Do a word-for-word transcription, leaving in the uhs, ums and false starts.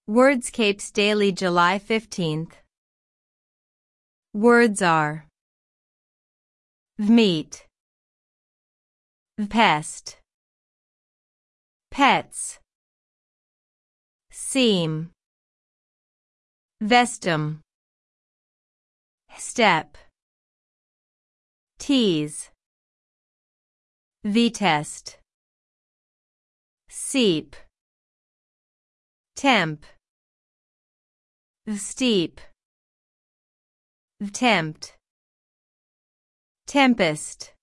Wordscapes Daily July fifteenth. Words are vmeet, vpest, pets, seam, vestum, step, tease, vtest, seep, temp, steep, tempt, tempest.